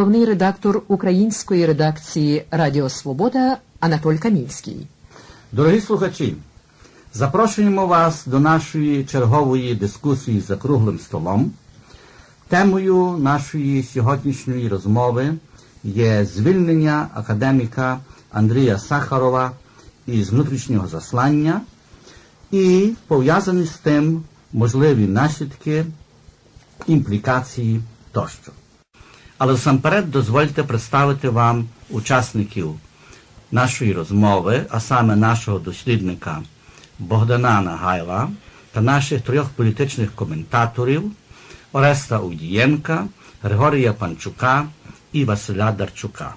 головний редактор української редакції Радіо Свобода Анатоль Камінський. Дорогі слухачі, запрошуємо вас до нашої чергової дискусії за круглим столом. Темою нашої сьогоднішньої розмови є звільнення академіка Андрія Сахарова із внутрішнього заслання і пов'язані з тим можливі наслідки, імплікації тощо. Але насамперед дозвольте представити вам учасників нашої розмови, а саме нашого дослідника Богдана Нагайла та наших трьох політичних коментаторів Ореста Овдієнка, Григорія Панчука і Василя Дарчука.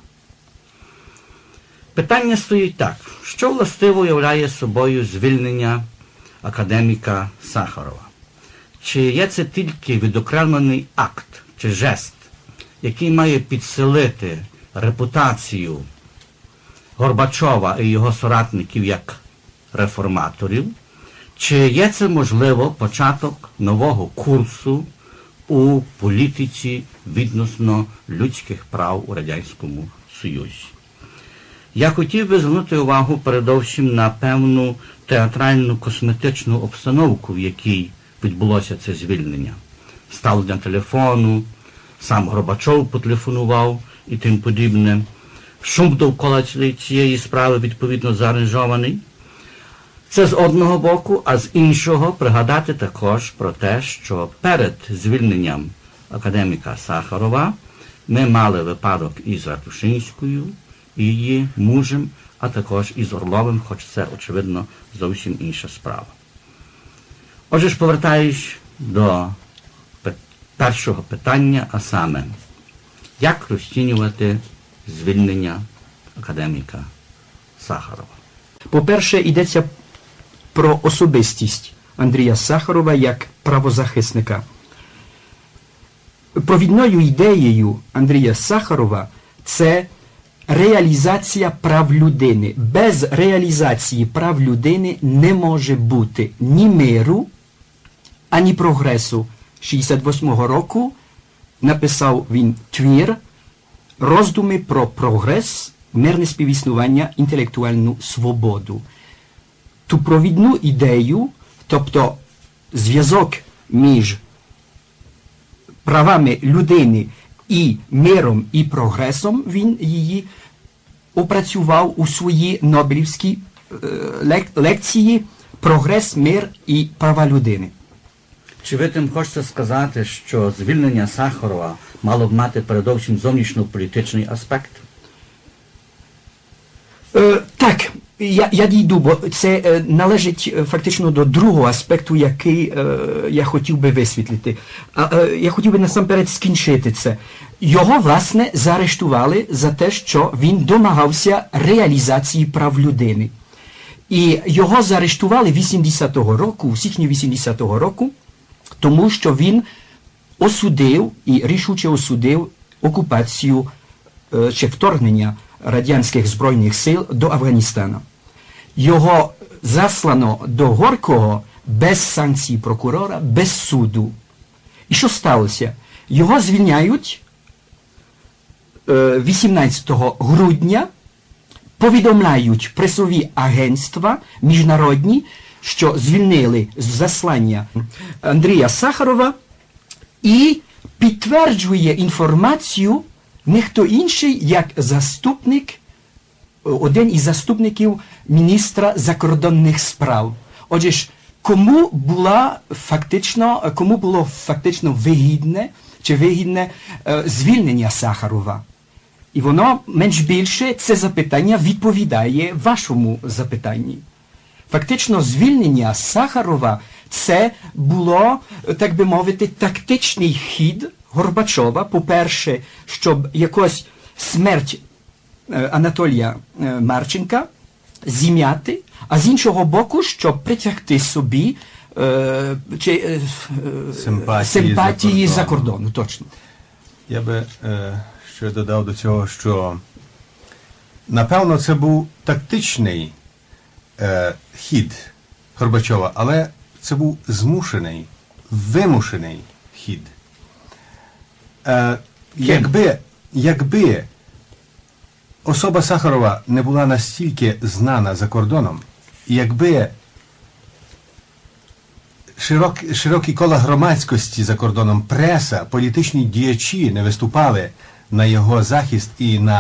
Питання стоїть так. Що властиво являє собою звільнення академіка Сахарова? Чи є це тільки відокремлений акт чи жест, який має підсилити репутацію Горбачова і його соратників як реформаторів? Чи є це, можливо, початок нового курсу у політиці відносно людських прав у Радянському Союзі? Я хотів би звернути увагу передовсім на певну театральну косметичну обстановку, в якій відбулося це звільнення. Ставлення телефону, сам Горбачов потелефонував і тим подібне. Шум довкола цієї справи відповідно зааранжований. Це з одного боку, а з іншого пригадати також про те, що перед звільненням академіка Сахарова ми мали випадок із Ратушинською, і її мужем, а також із Орловим, хоч це, очевидно, зовсім інша справа. Отже ж, повертаюсь до першого питання, а саме, як розцінювати звільнення академіка Сахарова? По-перше, йдеться про особистість Андрія Сахарова як правозахисника. Провідною ідеєю Андрія Сахарова це реалізація прав людини. Без реалізації прав людини не може бути ні миру, ані прогресу. 68-го року написав він твір «Роздуми про прогрес, мирне співіснування, інтелектуальну свободу». Ту провідну ідею, тобто зв'язок між правами людини і миром, і прогресом, він її опрацював у своїй Нобелівській лекції «Прогрес, мир і права людини». Чи ви тим хочете сказати, що звільнення Сахарова мало б мати передовсім зовнішньополітичний аспект? Так, я дійду, бо це належить фактично до другого аспекту, який я хотів би висвітлити. Я хотів би насамперед скінчити це. Його, власне, заарештували за те, що він домагався реалізації прав людини. І його заарештували 80-го року, у січні 80-го року, тому що він осудив і рішуче осудив окупацію чи вторгнення радянських збройних сил до Афганістана. Його заслано до Горького без санкції прокурора, без суду. І що сталося? Його звільняють 18 грудня, повідомляють пресові агентства міжнародні, що звільнили з заслання Андрія Сахарова, і підтверджує інформацію ніхто інший, як заступник, один із заступників міністра закордонних справ. Отже ж, кому було фактично вигідне звільнення Сахарова? І воно менш більше це запитання відповідає вашому запитанні. Фактично, звільнення Сахарова це було, так би мовити, тактичний хід Горбачова, по-перше, щоб якось смерть Анатолія Марченка зім'яти, а з іншого боку, щоб притягти собі симпатії за кордону. Точно. Я би ще додав до цього, що напевно це був тактичний хід Горбачова, але це був вимушений хід. Якби якби особа Сахарова не була настільки знана за кордоном, і якби широкі кола громадськості за кордоном, преса, політичні діячі не виступали на його захист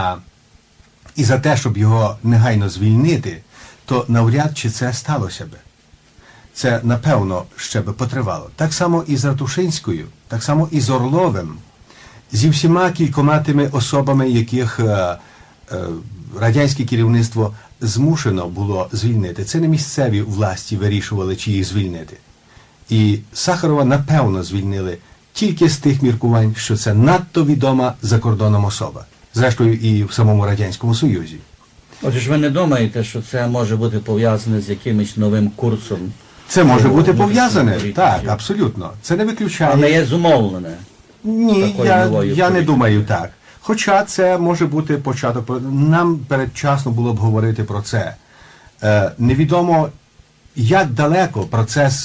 і за те, щоб його негайно звільнити, то навряд чи це сталося би. Це, напевно, ще би потривало. Так само і з Ратушинською, так само і з Орловим, зі всіма кількома тими особами, яких радянське керівництво змушено було звільнити. Це не місцеві власті вирішували, чи їх звільнити. І Сахарова, напевно, звільнили тільки з тих міркувань, що це надто відома за кордоном особа. Зрештою, і в самому Радянському Союзі. Отже ж ви не думаєте, що це може бути пов'язане з якимось новим курсом? Це може бути пов'язане, так, абсолютно. Це не виключає. А не є зумовлене? Ні, я не думаю так. Хоча це може бути початок. Нам передчасно було б говорити про це. Невідомо, як далеко процес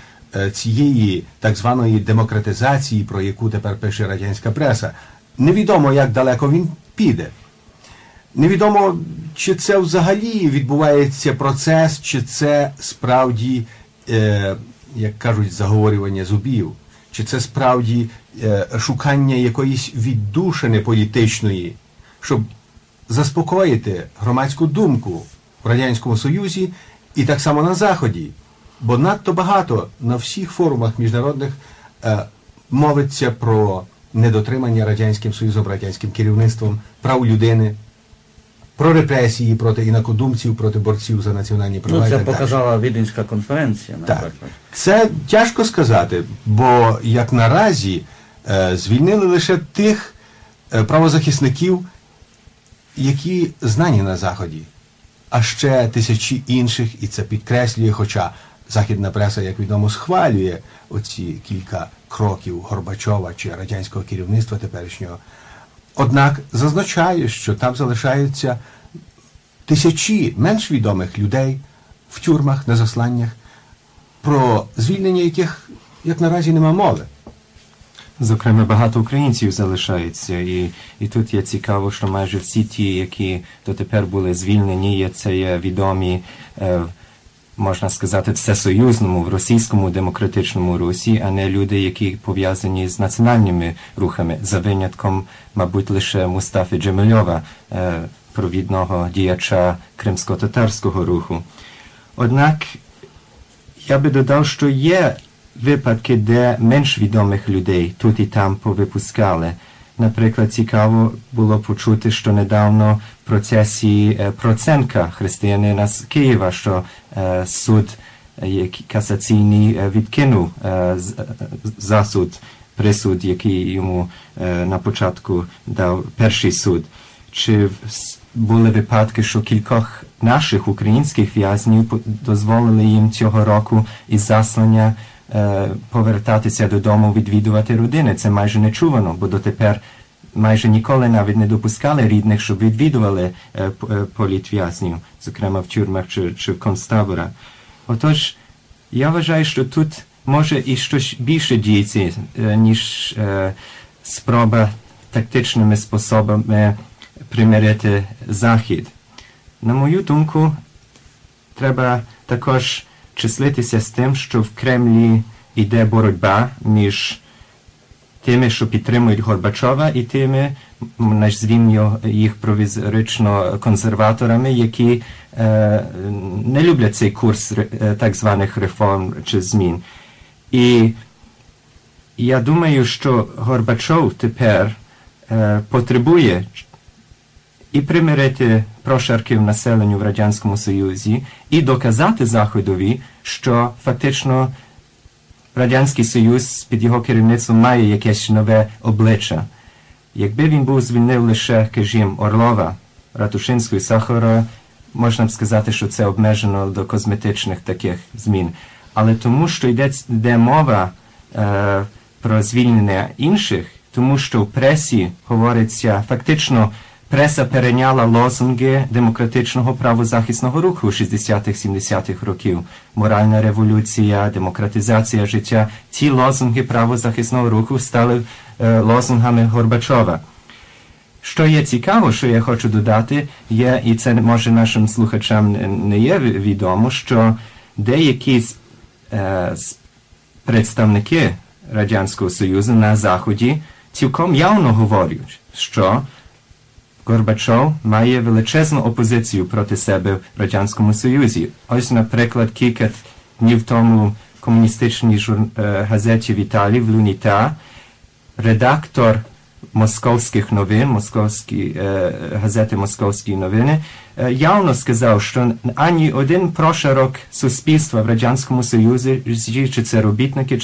цієї так званої демократизації, про яку тепер пише радянська преса, невідомо, як далеко він піде. Невідомо, чи це взагалі відбувається процес, чи це справді, як кажуть, заговорювання зубів, чи це справді шукання якоїсь віддушини політичної, щоб заспокоїти громадську думку в Радянському Союзі і так само на Заході. Бо надто багато на всіх форумах міжнародних мовиться про недотримання Радянським Союзом, радянським керівництвом прав людини, про репресії проти інакодумців, проти борців за національні права. Ну, це і так показала Віденська конференція, наприклад. Так. Це тяжко сказати, бо як наразі звільнили лише тих правозахисників, які знані на Заході, а ще тисячі інших, і це підкреслює, хоча західна преса, як відомо, схвалює оці кілька кроків Горбачова чи радянського керівництва теперішнього. Однак зазначає, що там залишаються тисячі менш відомих людей в тюрмах, на засланнях, про звільнення яких, як наразі, нема мови. Зокрема, багато українців залишається, і тут є цікаво, що майже всі ті, які дотепер були звільнені, це є відомі, можна сказати, всесоюзному, в російському демократичному русі, а не люди, які пов'язані з національними рухами, за винятком, мабуть, лише Мустафи Джемельова, провідного діяча кримсько-татарського руху. Однак, я би додав, що є випадки, де менш відомих людей тут і там повипускали. Наприклад, цікаво було почути, що недавно в процесі Проценка, християнина з Києва, що суд касаційний відкинув присуд, який йому на початку дав перший суд. Чи були випадки, що кількох наших українських в'язнів дозволили їм цього року із заслання повертатися додому, відвідувати родини. Це майже нечувано, бо дотепер майже ніколи навіть не допускали рідних, щоб відвідували політв'язнів, зокрема в тюрмах чи в концтаборах. Отож, я вважаю, що тут може і щось більше діється, ніж спроба тактичними способами примирити Захід. На мою думку, треба також числитися з тим, що в Кремлі йде боротьба між тими, що підтримують Горбачова, і тими, назвімо їх провізорично консерваторами, які не люблять цей курс так званих реформ чи змін. І я думаю, що Горбачов тепер потребує і примирити прошарків населенню в Радянському Союзі, і доказати Заходові, що фактично Радянський Союз під його керівництвом має якесь нове обличчя. Якби він був звільнив лише, скажімо, Орлова, Ратушинську і Сахарова, можна б сказати, що це обмежено до косметичних таких змін. Але тому, що йде мова про звільнення інших, тому що в пресі говориться, фактично, преса перейняла лозунги демократичного правозахисного руху 60-х-70-х років. Моральна революція, демократизація життя. Ці лозунги правозахисного руху стали лозунгами Горбачова. Що є цікаво, що я хочу додати, є, і це може нашим слухачам не є відомо, що деякі представники Радянського Союзу на Заході цілком явно говорять, що Горбачов має величезну опозицію проти себе в Радянському Союзі. Ось, наприклад, кілька днів тому в комуністичній газеті в Італії, в Луніта, редактор московських новин, газети «Московські новини», явно сказав, що ані один прошарок суспільства в Радянському Союзі, чи це робітники,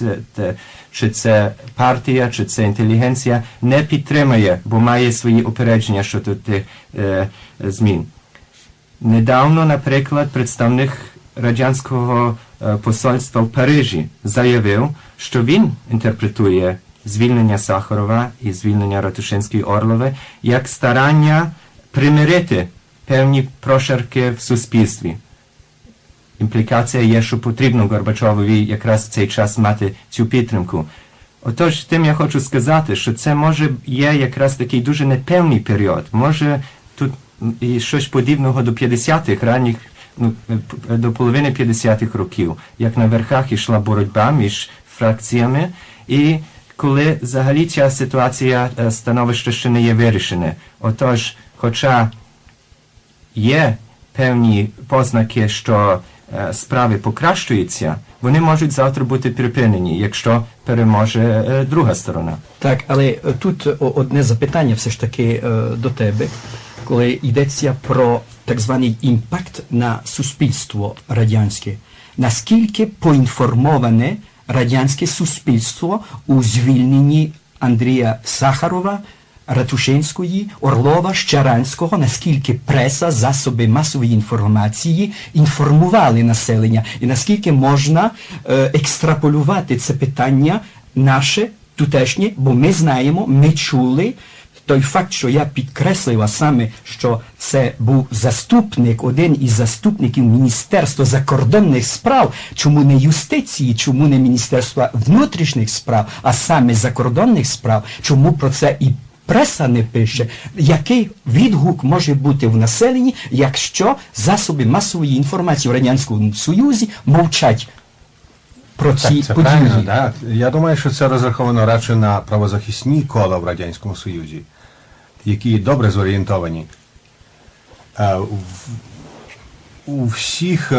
чи це партія, чи це інтелігенція, не підтримує, бо має свої упередження щодо тих змін. Недавно, наприклад, представник радянського посольства в Парижі заявив, що він інтерпретує звільнення Сахарова і звільнення Ратушинської-Орлової як старання примирити певні прошарки в суспільстві. Імплікація є, що потрібно Горбачові якраз в цей час мати цю підтримку. Отож, тим я хочу сказати, що це може є якраз такий дуже непевний період. Може тут і щось подібного до 50-х, ранніх, до половини 50-х років, як на верхах йшла боротьба між фракціями, і коли взагалі ця ситуація, становище ще не є вирішене. Отож, хоча є певні познаки, що справи покращуються, вони можуть завтра бути припинені, якщо переможе друга сторона. Так, але тут одне запитання все ж таки до тебе, коли йдеться про так званий імпакт на суспільство радянське. Наскільки поінформоване радянське суспільство у звільненні Андрія Сахарова, Ратушинської, Орлова, Щаранського, наскільки преса, засоби масової інформації інформували населення, і наскільки можна екстраполювати це питання наше, тутешнє, бо ми знаємо, ми чули, той факт, що я підкреслила саме, що це був заступник, один із заступників Міністерства закордонних справ, чому не юстиції, чому не Міністерства внутрішніх справ, а саме закордонних справ, чому про це і преса не пише, який відгук може бути в населенні, якщо засоби масової інформації у Радянському Союзі мовчать про ці події. Правильно, так. Я думаю, що це розраховано радше на правозахисні кола в Радянському Союзі, які добре зорієнтовані. У всіх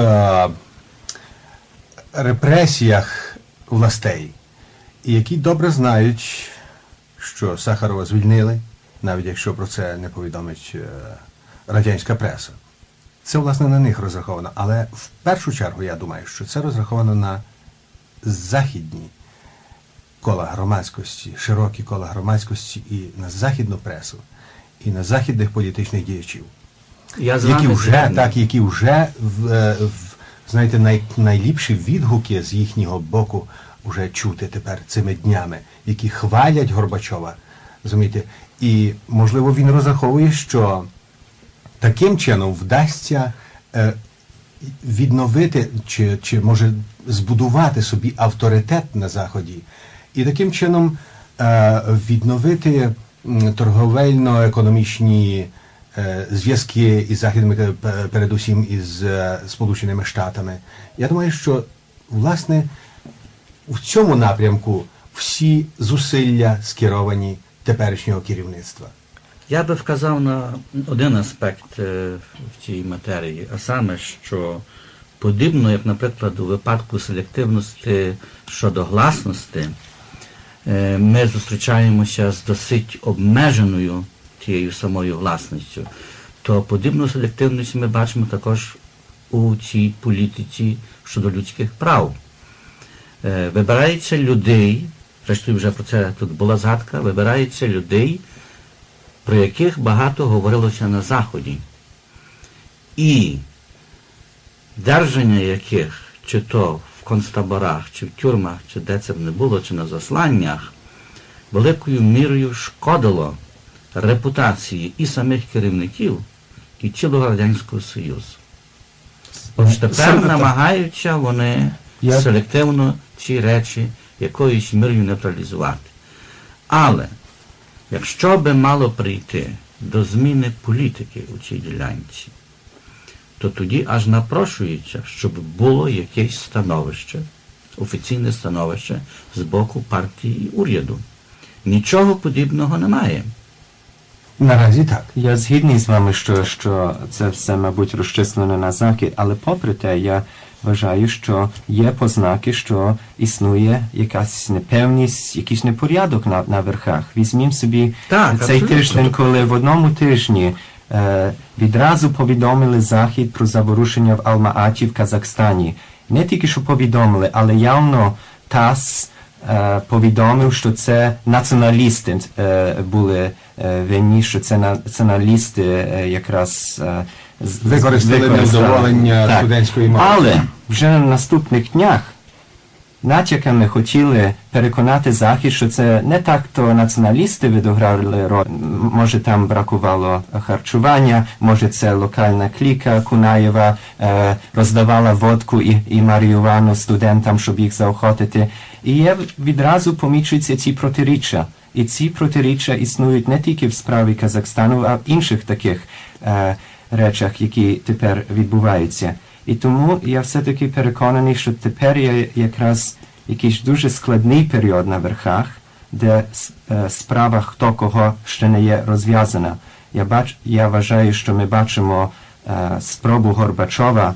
репресіях властей, і які добре знають, що Сахарова звільнили, навіть якщо про це не повідомить радянська преса. Це, власне, на них розраховано. Але в першу чергу, я думаю, що це розраховано на західні кола громадськості, широкі кола громадськості і на західну пресу, і на західних політичних діячів, які вже знаєте, найліпші відгуки з їхнього боку вже чути тепер цими днями, які хвалять Горбачова, розумієте? І, можливо, він розраховує, що таким чином вдасться відновити, чи може збудувати собі авторитет на Заході, і таким чином відновити торговельно-економічні зв'язки із Західними, передусім із Сполученими Штатами. Я думаю, що, власне, в цьому напрямку всі зусилля скеровані теперішнього керівництва. Я би вказав на один аспект в цій матерії, а саме, що подібно, як, наприклад, у випадку селективності щодо гласності, ми зустрічаємося з досить обмеженою тією самою гласністю, то подібну селективність ми бачимо також у цій політиці щодо людських прав. Вибирається людей, зрештою вже про це тут була згадка, вибирається людей, про яких багато говорилося на Заході. І держання яких, чи то в концтаборах, чи в тюрмах, чи де це б не було, чи на засланнях, великою мірою шкодило репутації і самих керівників, і цілого Радянського Союзу. Отож тепер намагаються вони селективно ці речі якоюсь мірою нейтралізувати. Але Якщо би мало прийти до зміни політики у цій ділянці, то тоді аж напрошується, щоб було якесь становище, офіційне становище з боку партії і уряду. Нічого подібного немає. Наразі так. Я згідний з вами, що це все, мабуть, розчислено на Захід, але попри те, я вважаю, що є познаки, що існує якась непевність, якийсь непорядок на верхах. Візьмімо собі цей тиждень, коли в одному тижні відразу повідомили Захід про заворушення в Алма-Аті в Казахстані. Не тільки, що повідомили, але явно ТАСС повідомив, що це націоналісти були винні, що це націоналісти якраз використали невдоволення студентської мови. Але вже на наступних днях натяками хотіли переконати Захід, що це не так-то націоналісти відіграли роль. Може там бракувало харчування, може це локальна кліка Кунаєва роздавала водку і марихуану студентам, щоб їх заохотити. І відразу помічуються ці протиріччя. І ці протиріччя існують не тільки в справі Казахстану, а в інших таких речах, які тепер відбуваються. І тому я все-таки переконаний, що тепер є якраз якийсь дуже складний період на верхах, де справа хто кого ще не є розв'язана. Я вважаю, що ми бачимо спробу Горбачова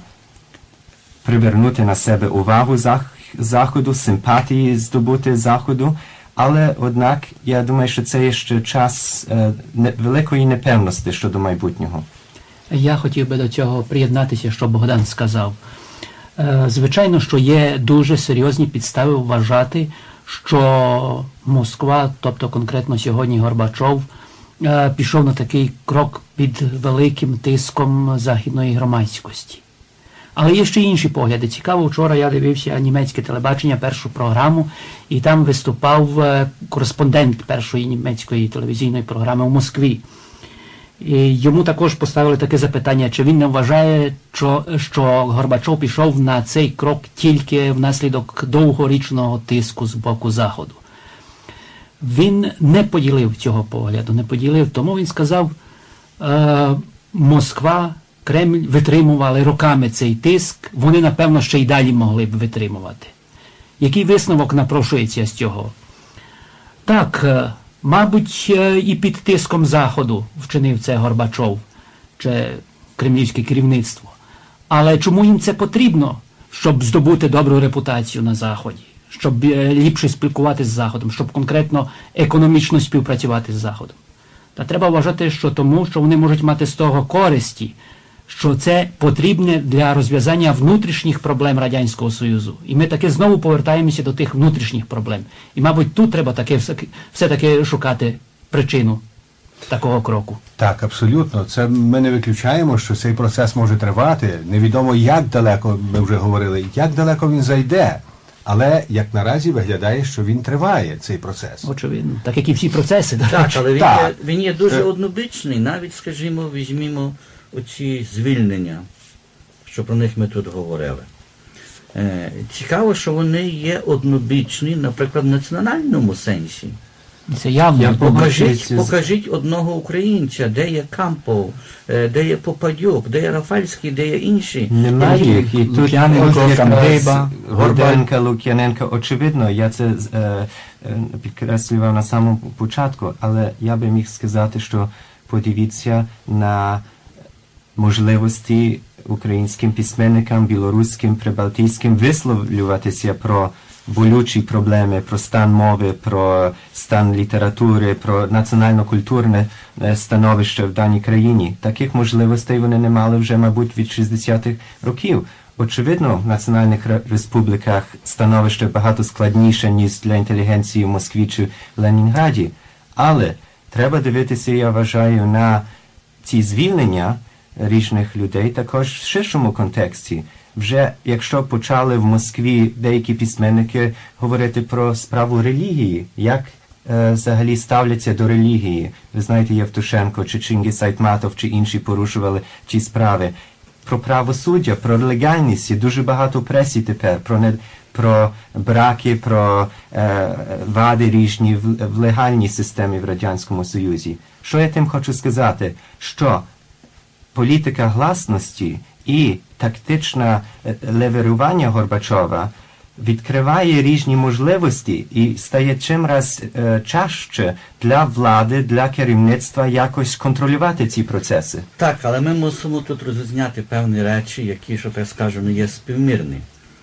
привернути на себе увагу Заходу, симпатії здобути Заходу, але, однак, я думаю, що це є ще час великої непевності щодо майбутнього. Я хотів би до цього приєднатися, що Богдан сказав. Звичайно, що є дуже серйозні підстави вважати, що Москва, тобто конкретно сьогодні Горбачов, пішов на такий крок під великим тиском західної громадськості. Але є ще інші погляди. Цікаво, вчора я дивився німецьке телебачення, першу програму, і там виступав кореспондент першої німецької телевізійної програми у Москві. І йому також поставили таке запитання, чи він не вважає, що Горбачов пішов на цей крок тільки внаслідок довгорічного тиску з боку Заходу. Він не поділив цього погляду, не поділив, тому він сказав, Москва, Кремль витримували роками цей тиск, вони, напевно, ще й далі могли б витримувати. Який висновок напрошується з цього? Так, мабуть, і під тиском Заходу вчинив це Горбачов, чи кремлівське керівництво. Але чому їм це потрібно, щоб здобути добру репутацію на Заході, щоб ліпше спілкуватися з Заходом, щоб конкретно економічно співпрацювати з Заходом? Та треба вважати, що тому, що вони можуть мати з того користі, що це потрібне для розв'язання внутрішніх проблем Радянського Союзу. І ми таки знову повертаємося до тих внутрішніх проблем. І, мабуть, тут треба все-таки шукати причину такого кроку. Так, абсолютно. Це ми не виключаємо, що цей процес може тривати. Невідомо, як далеко, ми вже говорили, як далеко він зайде. Але, як наразі, виглядає, що він триває, цей процес. Очевидно. Так, як і всі процеси. Так, але він є дуже однобічний. Навіть, скажімо, візьмімо оці звільнення, що про них ми тут говорили. Цікаво, що вони є однобічні, наприклад, в національному сенсі. Це явно. Покажіть одного українця, де є Кампов, де є Попадюк, де є Рафальський, де є інші. Немає їх. І тут Горбенка, Лук'яненка, очевидно, я це підкреслював на самому початку, але я би міг сказати, що подивіться на можливості українським письменникам, білоруським, прибалтійським висловлюватися про болючі проблеми, про стан мови, про стан літератури, про національно-культурне становище в даній країні. Таких можливостей вони не мали вже, мабуть, від 60-х років. Очевидно, в національних республіках становище багато складніше, ніж для інтелігенції в Москві чи в Ленінграді. Але треба дивитися, я вважаю, на ці звільнення різних людей також в ширшому контексті. Вже якщо почали в Москві деякі письменники говорити про справу релігії, як взагалі ставляться до релігії. Ви знаєте, Євтушенко, чи Чингіс Айтматов, чи інші порушували ці справи. про правосуддя, про легальність. Є дуже багато в пресі тепер, про браки, про вади різні в легальній системі в Радянському Союзі. Що я тим хочу сказати? Що політика гласності і тактичне леверування Горбачова відкриває різні можливості і стає чимраз чаще для влади, для керівництва якось контролювати ці процеси. Так, але ми мусимо тут розрізняти певні речі, які, що так скажемо, є співмірні.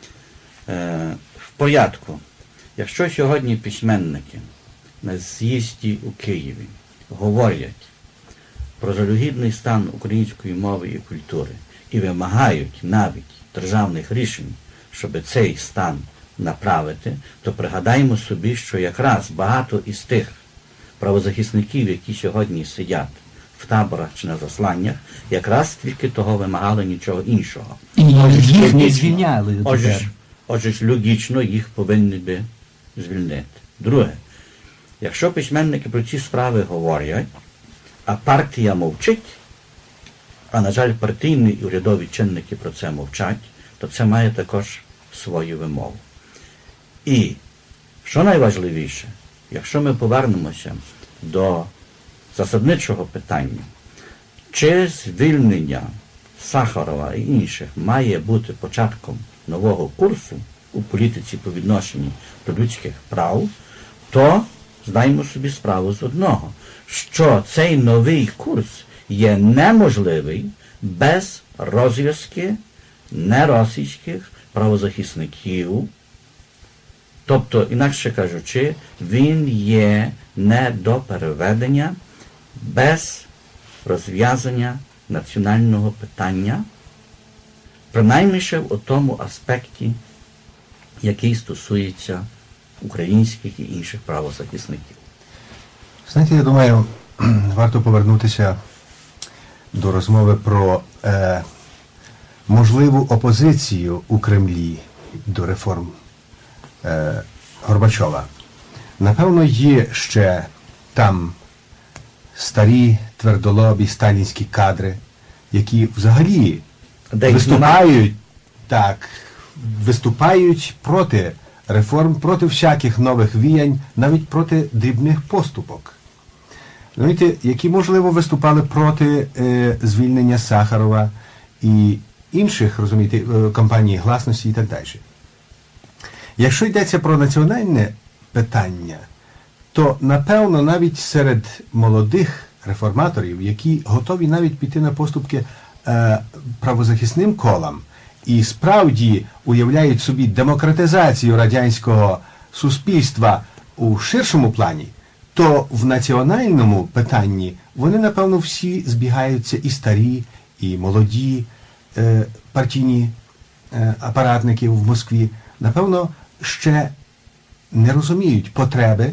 В порядку, якщо сьогодні письменники на з'їзді у Києві говорять про жалюгідний стан української мови і культури і вимагають навіть державних рішень, щоб цей стан направити, то пригадаємо собі, що якраз багато із тих правозахисників, які сьогодні сидять в таборах чи на засланнях, якраз тільки того вимагали, нічого іншого. І їх не звільняли. Отже ж, логічно їх повинні би звільнити. Друге, якщо письменники про ці справи говорять, а партія мовчить, а, на жаль, партійні і урядові чинники про це мовчать, то це має також свою вимогу. І, що найважливіше, якщо ми повернемося до засадничого питання, чи звільнення Сахарова і інших має бути початком нового курсу у політиці по відношенню до людських прав, то здаймо собі справу з одного, що цей новий курс є неможливий без розв'язки неросійських правозахисників. Тобто, інакше кажучи, він є не до переведення без розв'язання національного питання, принаймні ще в тому аспекті, який стосується українських і інших правозахисників. Знаєте, я думаю, варто повернутися до розмови про можливу опозицію у Кремлі до реформ Горбачова. Напевно, є ще там старі, твердолобі сталінські кадри, які взагалі виступають проти реформ, проти всяких нових віянь, навіть проти дрібних поступок. Знаєте, які, можливо, виступали проти звільнення Сахарова і інших, розумієте, кампаній гласності і так далі. Якщо йдеться про національне питання, то, напевно, навіть серед молодих реформаторів, які готові навіть піти на поступки правозахисним колам і справді уявляють собі демократизацію радянського суспільства у ширшому плані, то в національному питанні вони, напевно, всі збігаються і старі, і молоді партійні апаратники в Москві, напевно, ще не розуміють потреби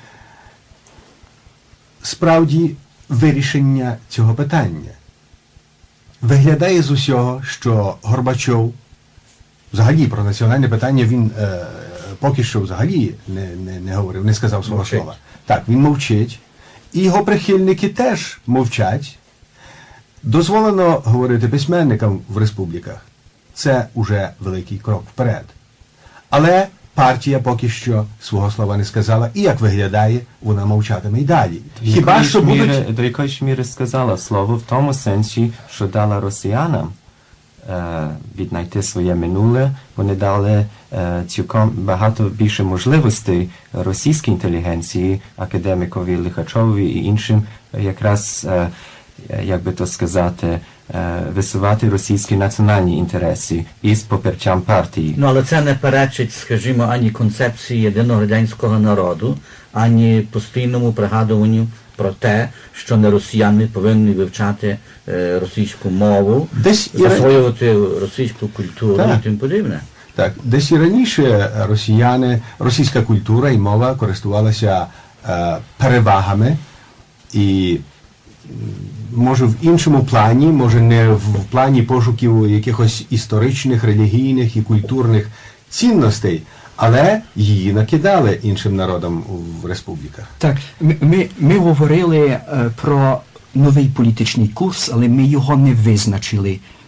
справді вирішення цього питання. Виглядає з усього, що Горбачов взагалі про національне питання він поки що взагалі не говорив, не сказав свого слова. Так, він мовчить. І його прихильники теж мовчать. Дозволено говорити письменникам в республіках. Це уже великий крок вперед. Але партія поки що свого слова не сказала, і як виглядає, вона мовчатиме й далі. Хіба що будуть... До якоїсь міри сказала слово в тому сенсі, що дала росіянам віднайти своє минуле, вони дали цілком багато більше можливостей російській інтелігенції, академікові Лихачові і іншим, якраз, як би то сказати, висувати російські національні інтереси із попертям партії. Ну, але це не перечить, скажімо, ані концепції єдиного радянського народу, ані постійному пригадуванню про те, що не росіяни повинні вивчати російську мову, засвоювати російську культуру і тим подібне. Так, десь і раніше російська культура і мова користувалася перевагами і може в іншому плані, може не в плані пошуків якихось історичних, релігійних і культурних цінностей, але її накидали іншим народам в республіках. Так, ми говорили про новий політичний курс, але ми його не визначили.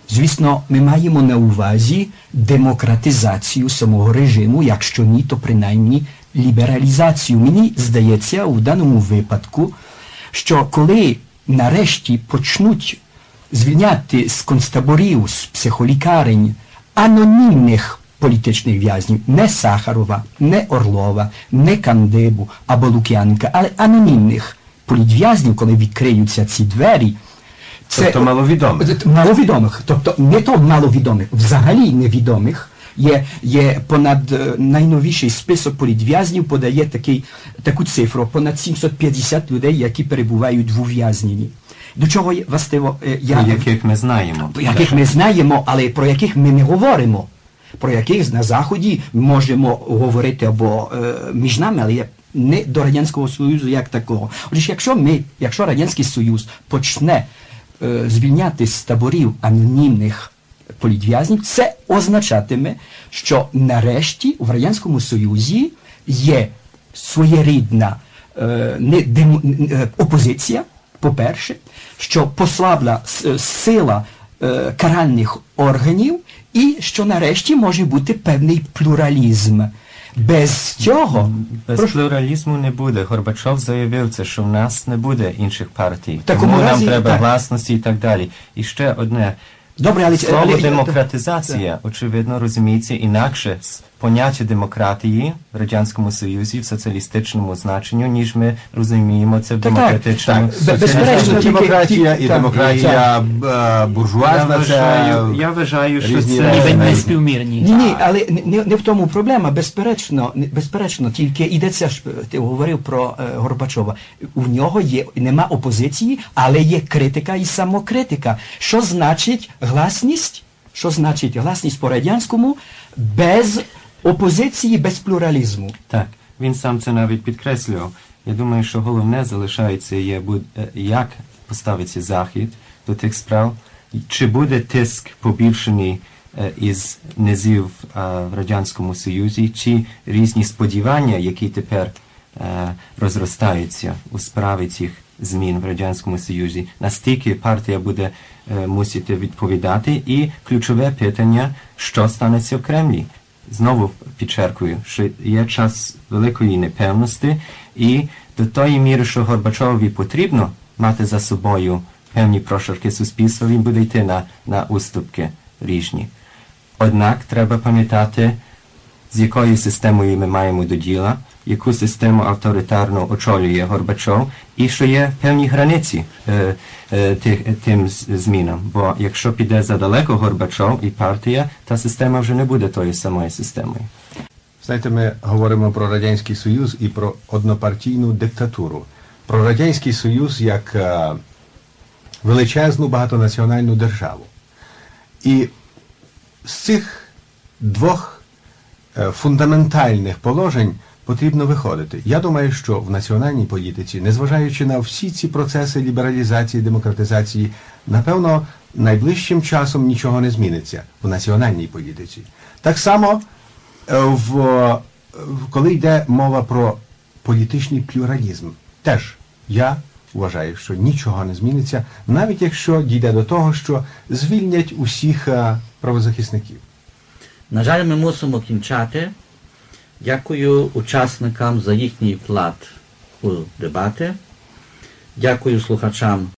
Звісно, ми маємо на увазі демократизацію самого режиму, якщо ні, то принаймні лібералізацію. Мені здається, у даному випадку, що коли нарешті почнуть звільняти з концтаборів, з психолікарень анонімних політичних в'язнів, не Сахарова, не Орлова, не Кандибу або Лук'яненка, але анонімних політв'язнів, коли відкриються ці двері, це тобто маловідомих. Маловідомих. Тобто не то маловідомих, взагалі невідомих. Є понад найновіший список політв'язнів, подає таку цифру, понад 750 людей, які перебувають в ув'язненні. До чого властиво Про яких ми знаємо. Про яких ми знаємо, але про яких ми не говоримо. Про яких на Заході можемо говорити або між нами, але не до Радянського Союзу як такого. Отже, якщо Радянський Союз почне звільняти з таборів анонімних політв'язнів, це означатиме, що нарешті в Радянському Союзі є своєрідна опозиція, по-перше, що послабла сила каральних органів і що нарешті може бути певний плюралізм. Без цього... Без плюралізму не буде. Горбачов заявив це, що в нас не буде інших партій. Тому нам треба гласності і так далі. І ще одне. Добре, Слово демократизація, очевидно, розуміється інакше з поняття демократії в Радянському Союзі в соціалістичному значенню, ніж ми розуміємо це в демократичному. Безперечно, демократія і демократія буржуазна, я вважаю, що це ніби не співмірні. Ні, але не в тому проблема, безперечно, тільки йдеться, ти говорив про Горбачова, у нього нема опозиції, але є критика і самокритика. Що значить гласність? Що значить гласність по-радянському без опозиції, без плюралізму? Так, він сам це навіть підкреслював. Я думаю, що головне залишається як поставиться Захід до тих справ, чи буде тиск побільшений із низів в Радянському Союзі, чи різні сподівання, які тепер розростаються у справі цих змін в Радянському Союзі. Настільки партія буде мусити відповідати, і ключове питання, що станеться в Кремлі. Знову підчеркую, що є час великої непевності, і до тої міри, що Горбачові потрібно мати за собою певні прошарки суспільства, він буде йти на уступки різні. Однак треба пам'ятати, з якою системою ми маємо до діла, яку систему авторитарну очолює Горбачов, і що є певні границі тим змінам. Бо якщо піде задалеко Горбачов і партія, та система вже не буде тою самою системою. Знаєте, ми говоримо про Радянський Союз і про однопартійну диктатуру. Про Радянський Союз як величезну багатонаціональну державу. І з цих двох фундаментальних положень потрібно виходити. Я думаю, що в національній політиці, незважаючи на всі ці процеси лібералізації, демократизації, напевно, найближчим часом нічого не зміниться в національній політиці. Так само, коли йде мова про політичний плюралізм, теж я вважаю, що нічого не зміниться, навіть якщо дійде до того, що звільнять усіх правозахисників. На жаль, ми мусимо кінчати. Дякую учасникам за їхній вклад у дебати. Дякую слухачам